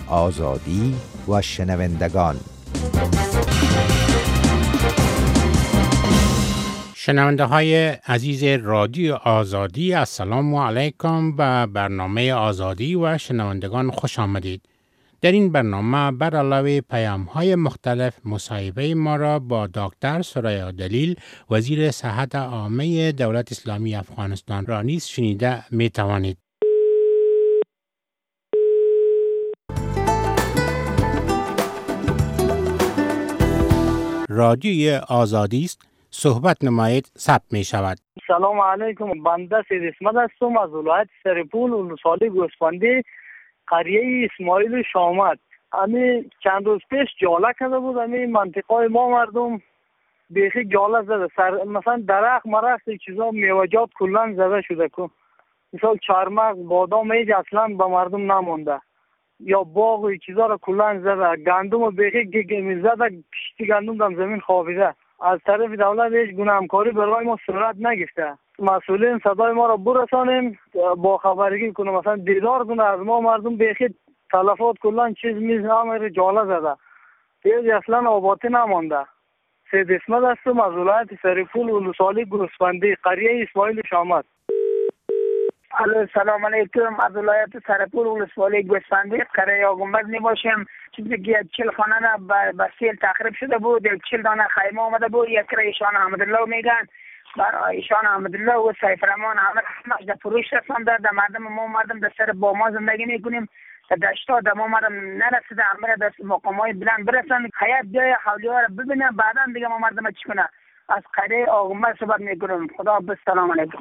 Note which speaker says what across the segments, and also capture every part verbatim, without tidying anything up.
Speaker 1: آزادی و شنوندگان.
Speaker 2: شنونده های عزیز رادیو آزادی، السلام علیکم. به برنامه آزادی و شنوندگان خوش آمدید. در این برنامه بر علاوه پیام های مختلف مصاحبه ما را با دکتر ثریا دلیل، وزیر صحت عامه دولت اسلامی افغانستان را نیز شنیده می توانید. رادیوی آزادی است، صحبت نمایید، ثبت می شود.
Speaker 3: سلام علیکم، بنده سید اسمت هستم از ولایت سرپول ولسوالی گوسفندی قریه اسماعیل شامت. امی چند روز پیش جاله کرده بود. امی منطقه ما مردم بیخی جاله زده، سر مثلا درخت مرخت چیزا میوجات کلان زده شده که مثال چارمغز بادام ایج اصلا به مردم نمونده، یا باغ و چیزا را کلان زده. گندم بیخی گگمی زده، کشتی گندم دم زمین خوابیده. از طرف دولت هیچ گونه همکاری برای ما صورت نگرفته. مسئولین صدای ما را برسانیم، با خبرگی کنیم، مثلا دیدار کنه از ما. مردم بیخی تلفات کلان چیز میز همه جاله زده، دیگه اصلا آبادی نمانده. سید اسمت هستم از ولایت سرپول ولسوالی گوسفندی قریه اسماعیل شامت.
Speaker 4: الو سلام علیکم، از ولایت سرپول ولسوالی گوسفندی قریه آگنبک می باشیم. چیزی که چل خانه به سیل تخریب شده بود، چل دانه خیمه آمده بود. یک را ایشان احمدالله میگن، برای ایشان احمدالله و سیف رحمان همه همش در فروش رسانده. در مردم ما مردم در سر با ما زندگی میکنیم، در دشتا در ما مردم نرسیده، همه در مقام های بلند برسند. حیات جای حولی ها را ببینه، بعدا دیگه ما مردم چی کنه. از قریه آگنبک صحبت میکنم. خدا به سلام علیکم.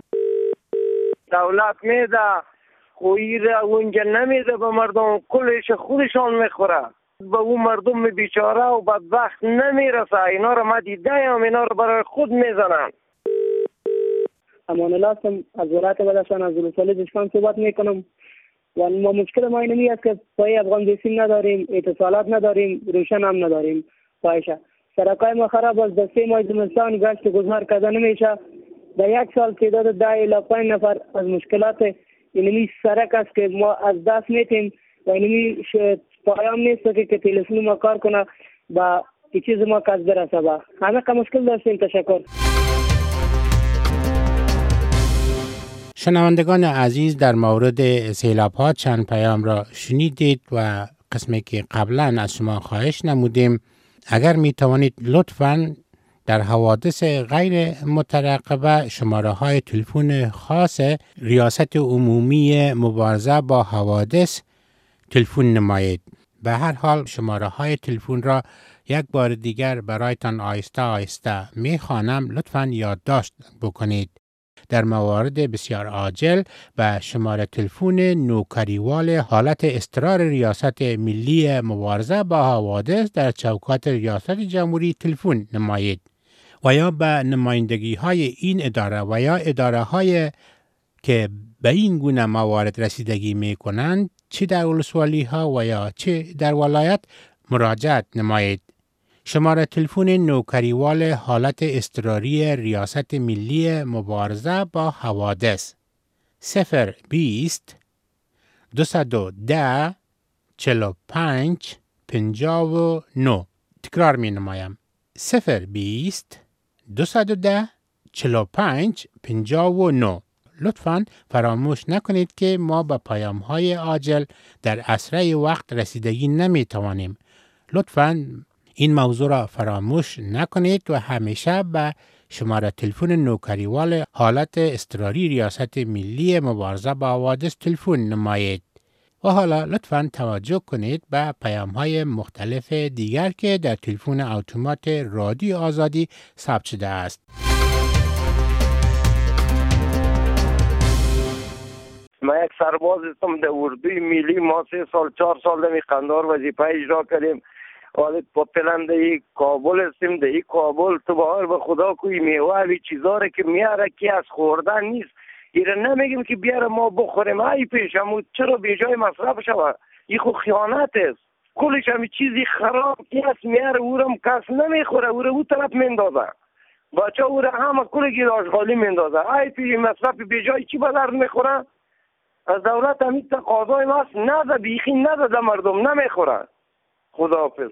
Speaker 5: دولت میده خویی را اونجا نمیده به مردم، کلش خودشان میخوره، به اون مردم بیچاره و بدبخت نمیرسه. اینا رو ما دیدیم، اینا رو برای خود میزنن.
Speaker 6: امان الله هستم از ولایت بدخشان از ولسوالی دشمن صحبت میکنم. و ما مشکل ما اینمی است که پای افغان دیسیم نداریم، اتصالات نداریم، روشن هم نداریم. پایشه سرکای ما خراب است، در سه ماه زمستان گشت گذار کرده نمیشه. در یک سال تعداد ده الی پنج نفر از مشکلات اینمی سرک است که ما از دست میتیم و اینمی پایام نیست که که تلفن ما کار کنه با این چیز ما کس برسه. با همه که مشکل داشتیم. تشکر.
Speaker 2: شنوندگان عزیز، در مورد سیلاب ها چند پیام را شنیدید و قسمی که قبلا از شما خواهش نمودیم اگر می توانید لطفاً در حوادث غیر مترقبه شماره های تلفن خاص ریاست عمومی مبارزه با حوادث تلفن نمایید. به هر حال شماره های تلفن را یک بار دیگر برایتان آیسته آیسته می خوانم، لطفاً یادداشت بکنید. در موارد بسیار عاجل به شماره تلفن نوکریوال حالت اضطرار ریاست ملی مبارزه با حوادث در چوکات ریاست جمهوری تلفن نمایید و یا به نمایندگی های این اداره و یا اداره های که به این گونه موارد رسیدگی می کنند، چه در ولسوالی ها و یا چه در ولایت، مراجعت نمایید. شماره تلفن نوکریوال حالت اضطراری ریاست ملی مبارزه با حوادث صفر بیست دویست و ده چهل و پنج پنجاه و نه. تکرار می نمایم. صفر بیست دویست و ده چهل و پنج پنجاه و نه. لطفاً فراموش نکنید که ما به پیام های عاجل در اسرع وقت رسیدگی نمی توانیم. لطفاً این موضوع را فراموش نکنید و همیشه به شماره تلفن نوکریوال حالت اضطراری ریاست ملی مبارزه با حوادث تلفن نمایید. و حالا لطفاً توجه کنید به پیام های مختلف دیگر که در تلفن اتومات رادیو آزادی ثبت شده است.
Speaker 5: ما یک سرباز هستم در اردوی ملی. ما سه سال چهار سال در قندار وظیفه اجرا کردیم. حالا با پلنده ای کابل هستیم. در این کابل تو بهار به خدا کوی میوه و چیزا را که میاره که از خوردن نیست، ایره نمیگیم که بیاره ما بخوریم. ای پیش همون چرا به جای مصرف شود؟ این خود خیانت است. کلش همین چیزی خراب که از میاره او را کس نمیخوره، او را او طرف میندازه. بچه او را همه کلی که آشغالی میندازه. ای پیش مصرف به جای چی به درد میخوره؟ از دولت همین تقاضای ماست نده، بیخی نده، مردم نمیخوره. خداحافظ.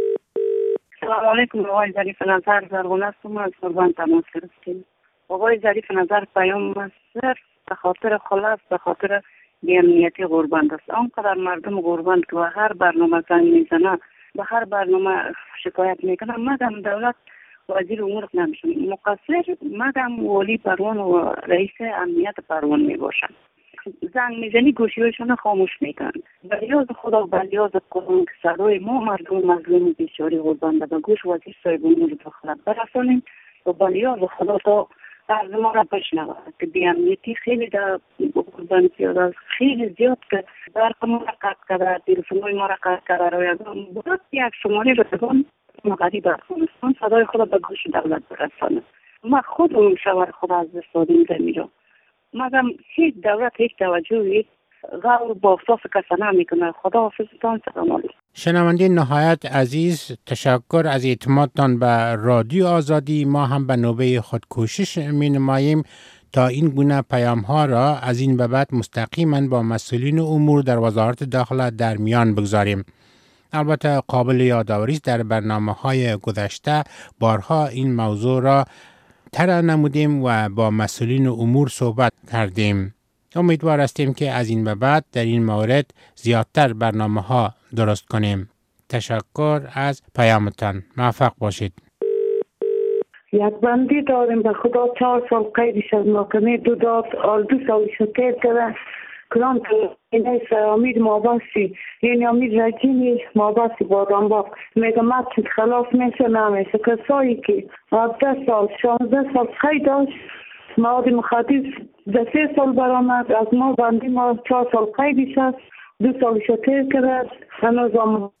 Speaker 7: سلام علیکم. آقای ظریف نظر زرغونه هستم، از قربان تماس گرفتیم. آقای ظریف نظر پیام مصر به خاطر خلاص به خاطر بی‌امنیتی غربند است. آنقدر مردم غربند که هر برنامه زنگ میزنه به هر برنامه شکایت میکنه، مدام دولت وزیر امور نمیشن مقصر، مدام والی پروان و رئیس امنیت پروان میباشن. زنگ میزنی گوشیشون خاموش میکنن. بلیاز خدا بلیاز قرآن که صدای ما مردم مظلوم بیچاره غربنده به گوش وزیر صاحب امور داخله برسانیم و بلیاز خدا تا از ما را بشنوه که بی‌امنیتی خیلی در غربان پیاده خیلی زیاد که برق ما را قطع کرده، تلفن‌های ما را قطع کرده. روی بود یک شماره رو بگم مغرب افغانستان صدای خود به گوش دولت برسانه. ما خود اون شوهر خود از دست دادیم زمین. مگم هیچ دولت هیچ توجهی غور با افساس کسا نمیکنه. خدا حافظتان. سلام علیکم.
Speaker 2: شنونده نهایت عزیز، تشکر از اعتمادتان به رادیو آزادی. ما هم به نوبه خود کوشش می نماییم تا این گونه پیام ها را از این به بعد مستقیما با مسئولین امور در وزارت داخله در میان بگذاریم. البته قابل یادآوری است در برنامه‌های گذشته بارها این موضوع را طرح نمودیم و با مسئولین امور صحبت کردیم. امیدوار هستیم که از این به بعد در این مورد زیادتر برنامه‌ها درست کنیم. تشکر از پیامتان. موفق باشید.
Speaker 8: یک بندی داریم به خدا چهار سال قیدش از محکمه دو داد آل دو سال شکر کرده کلام اینه امید ماباسی یعنی امید رجیمی ماباسی بادم باق میگه مطلب خلاف میشه نمیشه. کسایی که هفده سال شانزده سال قید داشت مواد مخدر ده سه سال برآمد، از ما بندی ما چهار سال قیدش هست، دو سال شکر کرده هنوز هم.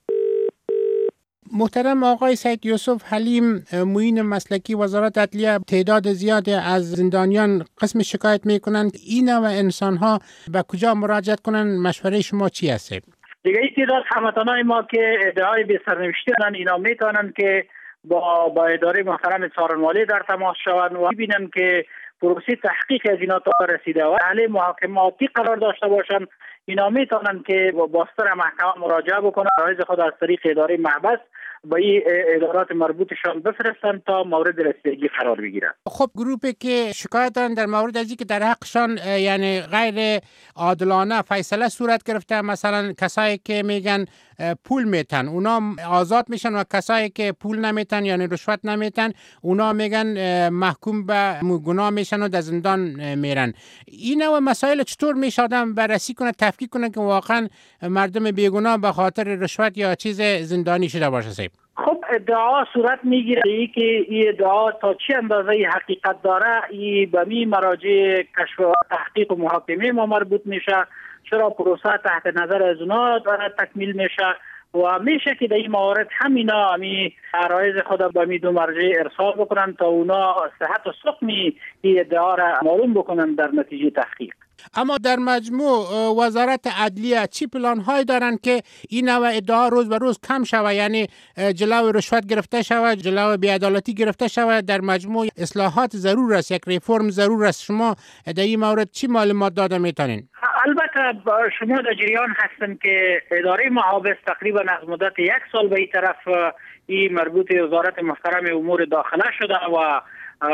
Speaker 2: محترم آقای سید یوسف حلیم، معین مسلکی وزارت عدلیه، تعداد زیادی از زندانیان قسم شکایت میکنند. این نوع انسان ها به کجا مراجعت کنند؟ مشوره شما چی است؟
Speaker 9: دیگه این تعداد هموطنان ما که ادعای به سرنوشتی دارند، اینا میتونن که با با اداره محترم څارنوالۍ در تماس شوند و ببینن که پروسه تحقیق از اینا تا رسیده و اهل محاکماتی قرار داشته باشند. اینا میتونن که با باستر محکمه مراجعه بکنن، رایز خود از طریق اداره محبس با این ادارات مربوطشان بفرستن تا مورد رسیدگی قرار بگیرن.
Speaker 2: خب گروپی که شکایت دارن در مورد از اینکه در حقشان یعنی غیر عادلانه فیصله صورت گرفته، مثلا کسایی که میگن پول میتن اونا آزاد میشن و کسایی که پول نمیتن یعنی رشوت نمیتن اونا میگن محکوم به گناه میشن و در زندان میرن. این نوع مسائل چطور میشه آدم بررسی کنه، تفکیک کنه که واقعا مردم بیگناه به خاطر رشوت یا چیز زندانی شده باشه؟
Speaker 9: خب ادعا صورت میگیره ای که این ادعا تا چه اندازه حقیقت داره، این به می مراجع کشف و تحقیق و محاکمه ما مربوط میشه. چرا پروسه تحت نظر از اونا تکمیل میشه و میشه که در این موارد همینا همی عرایض خود به می دو مرجع ارسال بکنن تا اونا صحت و سقمی این ادعا را معلوم بکنن در نتیجه تحقیق.
Speaker 2: اما در مجموع وزارت عدلیه چی پلان های دارن که این نوع ادعا روز به روز کم شود، یعنی جلو رشوت گرفته شود، جلو بی‌عدالتی گرفته شود؟ در مجموع اصلاحات ضرور است، یک ریفرم ضرور است. شما در این مورد چی معلومات داده میتونین؟
Speaker 9: البته شما در جریان هستن که اداره محابس تقریبا از مدت یک سال به این طرف این مربوط وزارت محترم امور داخله شده و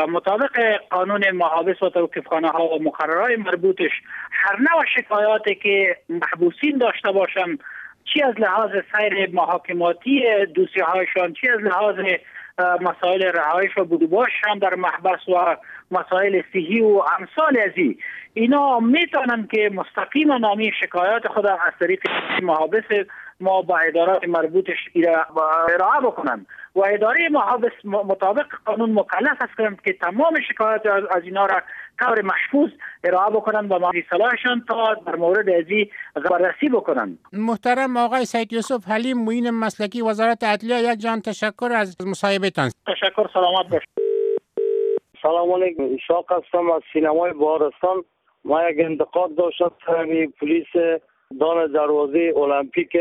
Speaker 9: مطابق قانون محابس و توقیفخانه ها و مقررات مربوطش هر نوع شکایاتی که محبوسین داشته باشند، چی از لحاظ سیر محاکماتی دوسیه هایشان، چی از لحاظ مسائل رهایش و بودوباششان در محبس و مسائل صحی و امثال از این، اینا میتونن که مستقیما نامی شکایات خود از طریق محابس ما با ادارات مربوطش ارائه بکنن و اداره محابس مطابق قانون مکلف است که تمام شکایات از اینا را طور مشخوص ارائه بکنن و مالی صلاحشان تا در مورد ازی بررسی بکنن.
Speaker 2: محترم آقای سید یوسف حلیم، معین مسلکی وزارت عدلیه، یک جان تشکر از مصاحبتان.
Speaker 9: تشکر، سلامت باشید.
Speaker 5: سلام علیکم، اشاق هستم از سینمای بهارستان. ما یک انتقاد داشتم سر پلیس دان دروازه المپیک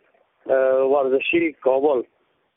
Speaker 5: ورزشی کابل.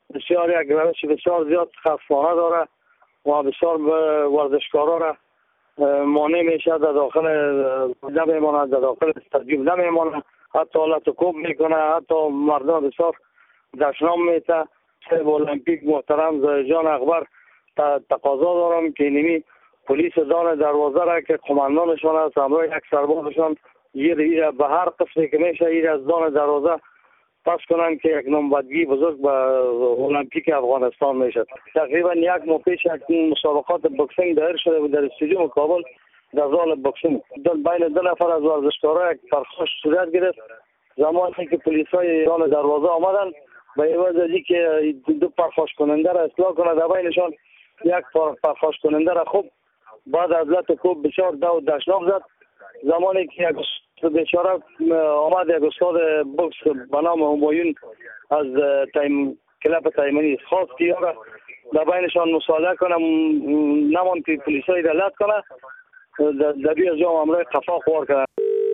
Speaker 5: بسیار یک روش بسیار زیاد خصمانه داره و بسیار ورزشکارا را مانع میشه، در داخل نمیماند، در داخل استادیوم نمیماند، حتی حالت کوب میکنه، حتی مردم بسیار دشنام میته. سیب المپیک محترم زایجان اکبر تقاضا دارم که اینمی پلیس دان دروازه را که قماندانشان است همراه یک سربازشان یه دیگه به هر قسمی که میشه این از دان دروازه پس کنن که یک نامبدگی بزرگ به المپیک افغانستان میشه. تقریبا یک ماه پیش یک مسابقات بوکسینگ دایر شده بود در استادیوم کابل، در زال بوکسینگ بین دو نفر از ورزشکارا یک پرخاش صورت گرفت. زمانی که پلیسای دان دروازه آمدن به عوض از اینکه دو پرخاش کننده را اصلاح کنه، در بینشان یک پرخاش کننده را خوب بعد از لط کوب بسیار دو دشنام زد. زمانی که یک بیچاره آمد یک استاد بوکس به نام همایون از تایم کلاب تایمانی خواست که یارا در بینشان مصالحه کنه، نمان که پلیسایی را لط کنه، در بیاز جام امرای قفا خوار کنه.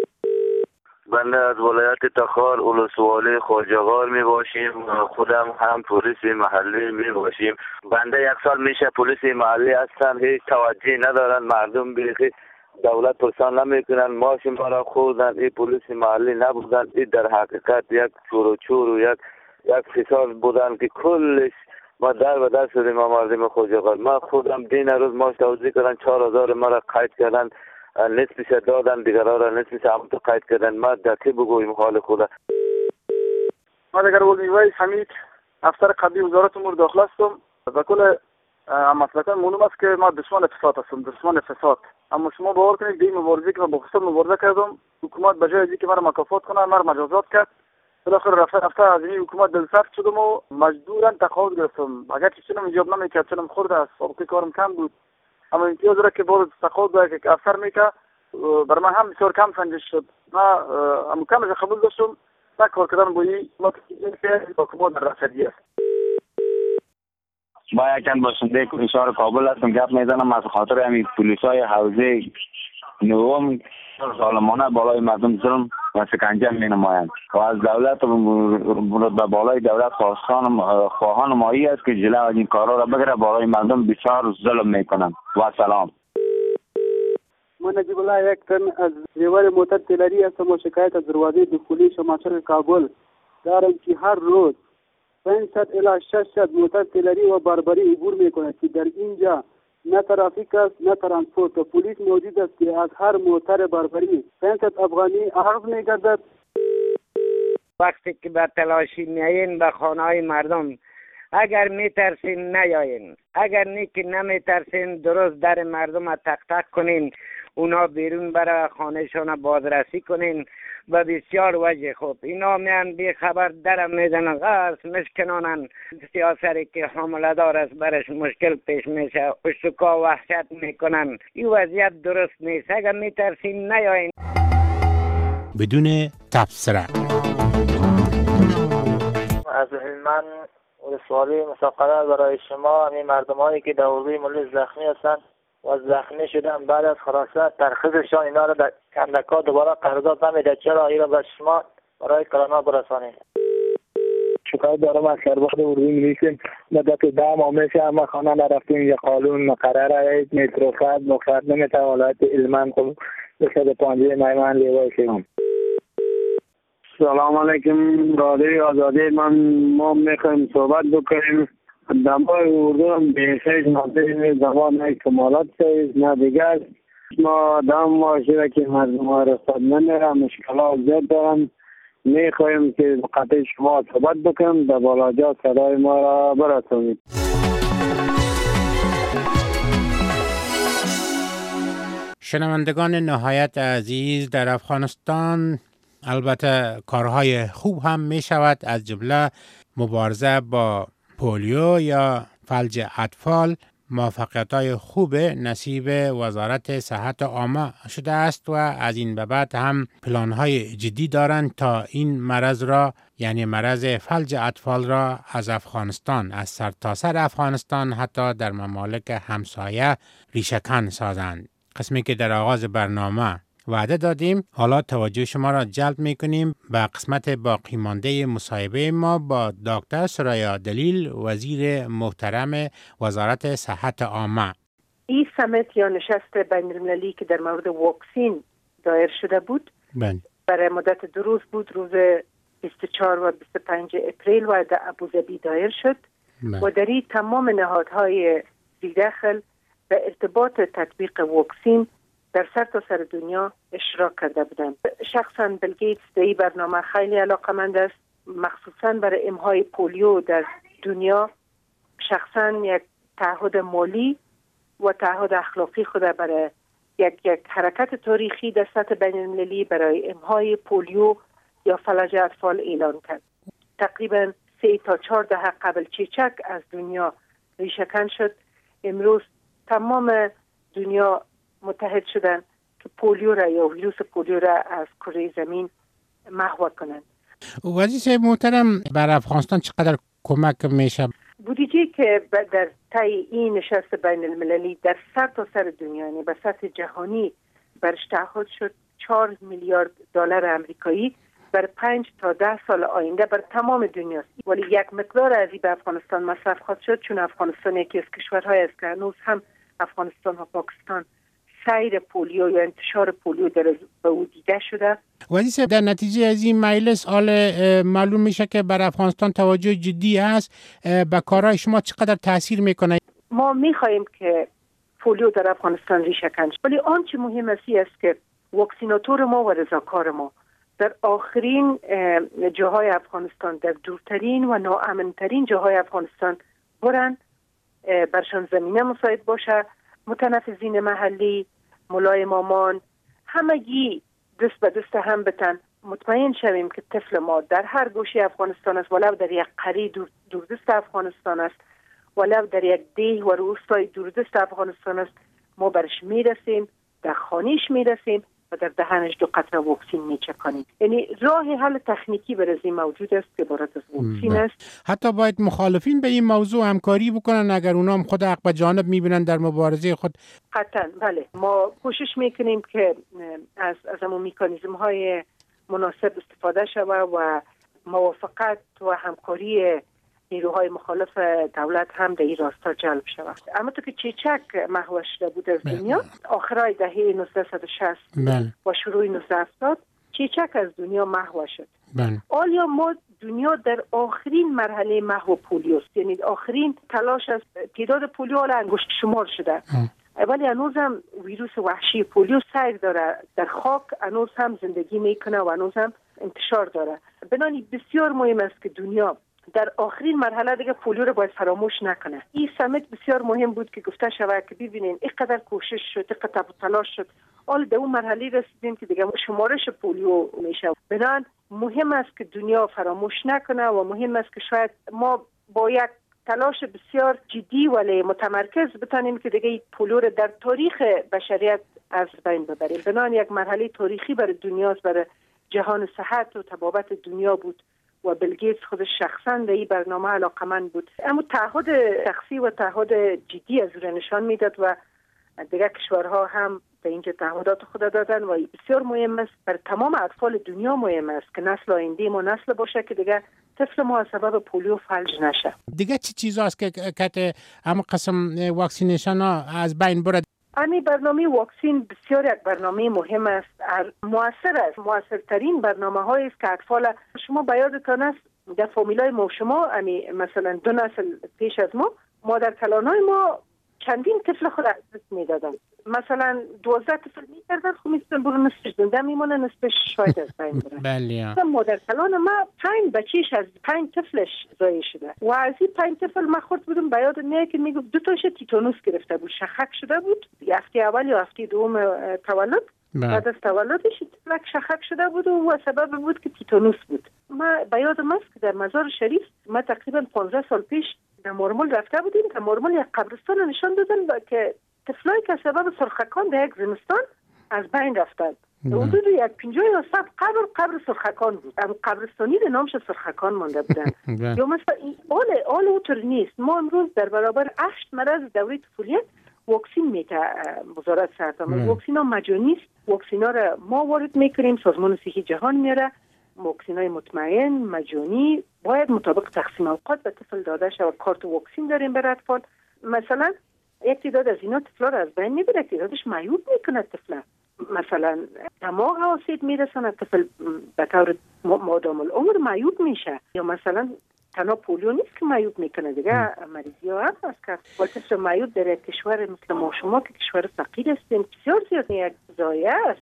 Speaker 10: بنده از ولایت تخار ولسوالی خواجه‌غار می باشیم، خودم هم پلیس محلی می باشیم. بنده یک سال میشه پلیس محلی هستم، هیچ توجهی ندارن مردم، بیخی دولت پرسان نمی کنن، ماشین برا خوردن، این پلیس محلی نبودن، این در حقیقت یک چور و چور و یک یک فساد بودن که کلش ما در و در شدیم. ما مردم خواجه‌غار، ما خودم دین روز ماش توزیع کردن، چهار هزار مرا قید کردن، نصفش دادن، دیگرها را نصفش هم تو قید کردن. ما در که بگویم حال خوده.
Speaker 11: ما دیگر ولوی حمید افسر قبلی وزارت امور داخله هستم. به کل مسئله معلوم است که ما دشمن فساد هستم، دشمن فساد. اما شما باور کنید که این مبارزه که با فساد مبارزه کردم، حکومت به جای اینکه مرا مکافات کنه مرا مجازات کرد. بالاخره رفته رفته از این حکومت دلسرد شدم و مجبورا تقاعد گرفتم. اگر چنم ایجاب نمیکرد، چنم خورده است، سابقه کارم کم بود، اما امتیاز را که باز تقاعد باید که افسر میکرد بر من هم بسیار کم سنجش شد. ما اما کمش قبول داشتم تا کار کردن با این حکومت در رسدی است.
Speaker 12: با یکن باشنده شهر کابل هستم، گپ میزنم از خاطر همین پلیسای حوزه نوم ظالمانه بالای مردم ظلم و شکنجه می نمایند و از دولت و بالای دولت خواستان خواهان مایی است که جلوی از این کارا را بگیره، بالای مردم بسیار ظلم میکنند. و سلام.
Speaker 13: من نجیب الله یک تن از ریور موتر تیلری هستم و شکایت از دروازه دخولی شماشر کابل دارم که هر روز پانصد الی ششصد موتر تیلری و بربری عبور میکنه که در اینجا نه ترافیک است نه ترانسپورت و پلیس موجود است که از هر موتر بربری پانصد افغانی عرض میگردد.
Speaker 14: وقتی که به تلاشی میایین به خانه های مردم، اگر میترسین نیاین، اگر نیکی نمیترسین درست در مردم را تق تق کنین، اونا بیرون برای خانهشان بازرسی کنین و بسیار وجه خوب. اینا میان بی خبر درم میزنن، غرس مشکنانن، سیاسری که حامله دار است برش مشکل پیش میشه، اشتکا وحشت میکنن. این وضعیت درست نیست. اگر میترسین نیاین.
Speaker 2: بدون تبصره
Speaker 15: از من سوالی مسابقه برای شما، همین مردمایی که در حوزه ملی زخمی هستند و زخمی شدن بعد از حراست ترخیصشان اینا را در کندکا دوباره قرارداد نمیده، چرا این را به شما برای کرونا برسانید؟
Speaker 16: شکایت دارم از سرباز اردوی میلیسیم. مدت ده ماه میشه اما خانه نرفتیم، یه قانون مقرره مترو خط مقرر نمیتونه ولایت علمان کنم بسید پانجه میمان لیوای شیرم.
Speaker 5: سلام علیکم رادیو آزادی، من ما میخوایم صحبت بکنیم. دمای اردو هم بیخیش نازه زبان نه کمالات سایز نه دیگر. ما دم ما شده که مردم ها رساد نمیره، مشکلات زیاد دارن. میخوایم که قطع شما صحبت بکنیم در بالاجا صدای ما را برسونید.
Speaker 2: شنوندگان نهایت عزیز، در افغانستان البته کارهای خوب هم می شود، از جمله مبارزه با پولیو یا فلج اطفال. موفقیت‌های خوب نصیب وزارت صحت عامه شده است و از این به بعد هم پلان‌های جدی دارند تا این مرض را، یعنی مرض فلج اطفال را از افغانستان، از سرتاسر افغانستان حتی در ممالک همسایه ریشه‌کن سازند. قسمی که در آغاز برنامه وعده دادیم. حالا توجه شما را جلب می‌کنیم به قسمت باقی مانده مصاحبه ما با دکتر سرایا دلیل، وزیر محترم وزارت صحت عامه.
Speaker 17: این سمیت یا نشست بین المللی که در مورد واکسین دایر شده بود
Speaker 2: بله.
Speaker 17: برای مدت دو روز بود، روز بیست و چهار و بیست و پنج اپریل و در ابوظبی دایر شد بله. و در این تمام نهادهای زیردخل به ارتباط تطبیق واکسین در سر تا سر دنیا اشتراک کرده بودند. شخصا بیل گیتس در این برنامه خیلی علاقمند است، مخصوصا برای امحای پولیو در دنیا. شخصا یک تعهد مالی و تعهد اخلاقی خود برای یک یک حرکت تاریخی در سطح بین المللی برای امحای پولیو یا فلج اطفال اعلان کرد. تقریبا سه تا چهار دهه قبل چیچک از دنیا ریشه‌کن شد. امروز تمام دنیا متحد شدن که پولیو را یا ویروس پولیو را از کره زمین محو کنند.
Speaker 2: وزیر محترم، بر افغانستان چقدر کمک میشه؟
Speaker 17: بودجه که در طی این نشست بین المللی در سر تا سر دنیا، یعنی به سطح جهانی برش تعهد شد چهار میلیارد دلار آمریکایی بر پنج تا ده سال آینده بر تمام دنیاست. ولی یک مقدار از این به افغانستان مصرف خواهد شد، چون افغانستان یکی از کشورهای است که هنوز هم افغانستان و پاکستان سیر پولیو یا انتشار پولیو در به او دیده شده.
Speaker 2: وزیر، در نتیجه از این مجلس حال معلوم میشه که بر افغانستان توجه جدی است. به کارهای شما چقدر تاثیر میکنه؟
Speaker 17: ما میخواهیم که پولیو در افغانستان ریشه کنه، ولی آنچه مهم است که واکسیناتور ما و رضاکار ما در آخرین جاهای افغانستان، در دورترین و ناامنترین جاهای افغانستان برن، برشان زمینه مساعد باشه، متنفذین محلی، ملای مامان، همگی دست به دست هم بتن. مطمئن شویم که طفل ما در هر گوشه افغانستان است، ولو در یک قری دور دوردست افغانستان است، ولو در یک دیه و روستای دوردست افغانستان است، ما برش میرسیم، در خانیش میرسیم و در دهنش دو قطره واکسین میچکانیم. یعنی راه حل تکنیکی برای این موجود است که عبارت از واکسین است.
Speaker 2: حتی باید مخالفین به این موضوع همکاری بکنن اگر اونا هم خود حق به جانب میبینن در مبارزه خود.
Speaker 17: قطعا بله، ما کوشش میکنیم که از از همون مکانیزم های مناسب استفاده شود و موافقت و همکاری نیروهای مخالف دولت هم در این راستا جلب شود. اما تو که چیچک محو شده بود از دنیا آخرای دهه نوزده شصت و شروع نوزده هفتاد چیچک از دنیا محو شد. آیا ما دنیا در آخرین مرحله محو پولیوست، یعنی آخرین تلاش از تعداد پولیو حالا انگشت شمار شده، ولی هنوز هم ویروس وحشی پولیو سیر داره، در خاک هنوز هم زندگی میکنه و هنوز هم انتشار داره. بنابراین بسیار مهم است که دنیا در آخرین مرحله دیگه پولیو رو باید فراموش نکنه. این سمیت بسیار مهم بود که گفته شود که ببینین اینقدر کوشش شد، اینقدر تلاش شد، حالا به اون مرحله رسیدیم که دیگه شمارش پولیو میشه. بنابراین مهم است که دنیا فراموش نکنه و مهم است که شاید ما با یک تلاش بسیار جدی ولی متمرکز بتونیم که دیگه پولیو رو در تاریخ بشریت از بین ببریم. بنابراین یک مرحله تاریخی برای دنیاست، برای جهان صحت و طبابت دنیا بود و بیل گیتس خودش شخصا به این برنامه علاقمند بود. اما تعهد شخصی و تعهد جدی از او نشان میداد و دیگر کشورها هم به اینجا تعهدات خود دادن و بسیار مهم است، بر تمام اطفال دنیا مهم است که نسل آینده ما نسل باشه که دیگر طفل ما از سبب پولیو فلج نشه.
Speaker 2: دیگه چی چیزاست که که اما قسم واکسینیشن ها از بین بره؟
Speaker 17: امی برنامه واکسین بسیار یک برنامه مهم است، موثر است، موثرترین برنامه هایی است که اطفال شما به یادتان است در فامیلای ما شما امی مثلا دو نسل پیش از ما مادر کلانای ما چندین طفل خود از دست میدادن، مثلا دوازده طفل میکردن، خب میستن برو نصفش زنده میمونه، نصفش شاید از بین بره.
Speaker 2: بله.
Speaker 17: مادر کلان ما پنج بچیش از پنج طفلش ضایع شده و از این پنج طفل من خورد بودم به یاد میاد که میگفت دو تاش تیتانوس گرفته بود، شخک شده بود هفته اول یا هفته دوم تولد. بعد از تولدش طفلک شخک شده بود و سبب بود که تیتانوس بود. ما به یادم است که در مزار شریف ما تقریبا پانزده سال پیش در مارمول رفته بودیم، در مارمول یک قبرستان نشان دادن که طفلایی که سبب سرخکان در یک زمستان از بین رفتند. حدود یک پنجاه یا صد قبر قبر سرخکان بود. ام قبرستانی به نامش سرخکان مانده بودند. یا مثلا آل آل اوتر نیست. ما امروز در برابر هشت مرض دوره طفولیت واکسین میته وزارت صحت. واکسین ها مجانی است. واکسین ها را ما وارد میکنیم، سازمان صحی جهان میاره. واکسین های مطمئن مجانی باید مطابق تقسیم اوقات به طفل داده شود. کارت واکسین داریم برای اطفال. مثلا یک تعداد از اینا طفلا رو از بین میبره، تعدادش معیوب میکنه طفلا. مثلا دماغ آسیب میرسونه، طفل به طور مادام العمر معیوب میشه. یا مثلا تنها پولیو نیست که معیوب میکنه، دیگه مریضی ها هم هست که طفل معیوب در یک کشور مثل ما شما که کشور فقیر هستیم بسیار زیاد یک ضایعه است.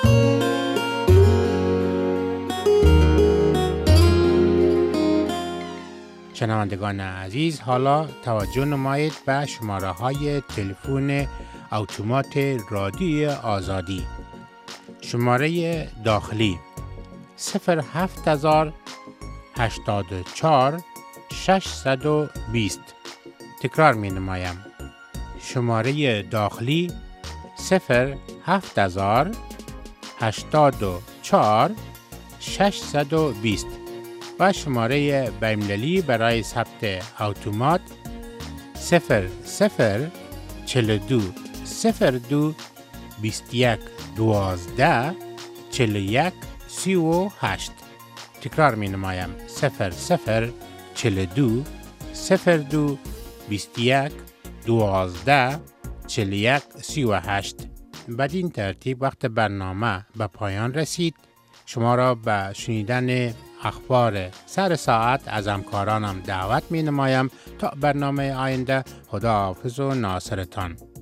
Speaker 2: شنوندگان عزیز، حالا توجه نمایید به شماره های تلفن اتومات رادیوی آزادی. شماره داخلی صفر هفت هزار هشتاد و چهار ششصد و بیست. تکرار می نمایم. شماره داخلی صفر هفت هزار هشتاد و چهار ششصد و بیست و شماره بین‌المللی برای ثبت اتومات صفر صفر چهل و دو صفر دو بیست و یک دوازده چهل و یک سی و هشت. تکرار می نمایم. صفر صفر چهل و دو صفر دو بیست و یک دوازده چهل و یک سی و هشت. بدین ترتیب وقت برنامه به پایان رسید. شما را به شنیدن اخبار سر ساعت از همکارانم دعوت می نمایم. تا برنامه آینده، خدا حافظ و ناصرتان.